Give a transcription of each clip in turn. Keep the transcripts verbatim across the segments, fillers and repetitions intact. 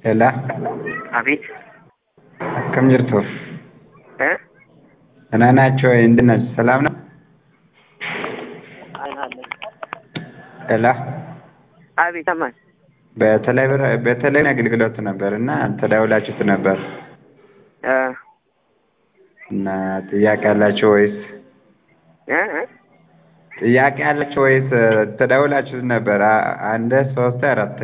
Ela, አቤት akkam jirtu? እ ደህና ናችሁ ወይ? እንዴት ናችሁ? ሰላም ነው? ሄሎ፣ አቤት ሰማን። በተለይ በተለይ አገልግሎት ነበር እና ተደውላችሁት ነበር እ እና ጥያቄ አላችሁ ወይስ እ እ ጥያቄ አላችሁ ወይስ ተደውላችሁት ነበር? አንድ ሶስት አራት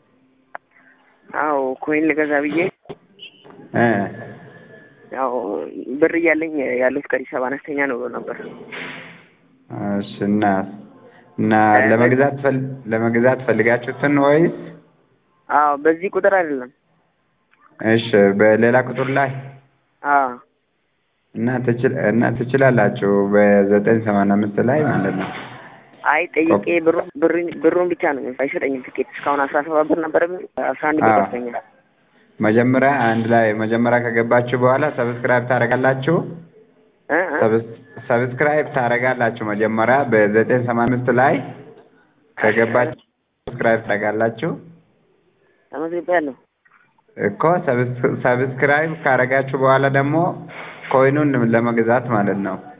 አዎ ኮይን ልገዛ ብዬ እ ያው ብር እያለኝ ያሉት ቀሪ ሰባ አነስተኛ ነው ብሎ ነበር። እሺ እና እና ለመግዛት ፈል ለመግዛት ፈልጋችሁትን ወይስ? አዎ በዚህ ቁጥር አይደለም። እሺ በሌላ ቁጥር ላይ አዎ እና ትችል እና ትችላላችሁ በዘጠኝ ሰማንያ አምስት ላይ ማለት ነው። አይ ጠይቄ ብሩን ብሩን ብሩን ብቻ ነው አይሰጠኝም። ትኬት እስካሁን አስራ ሰባት ብር ነበር አስራ አንድ ብር ወሰኛል። መጀመሪያ አንድ ላይ መጀመሪያ ከገባችሁ በኋላ ሰብስክራይብ ታደርጋላችሁ እ እ ሰብስክራይብ ታደርጋላችሁ መጀመሪያ በዘጠኝ ሰማንያ አምስት ላይ ከገባችሁ ሰብስክራይብ ታደርጋላችሁ። ተመዝግቤያለሁ እኮ ሰብስክራይብ ካደረጋችሁ በኋላ ደግሞ ኮይኑን ለመግዛት ማለት ነው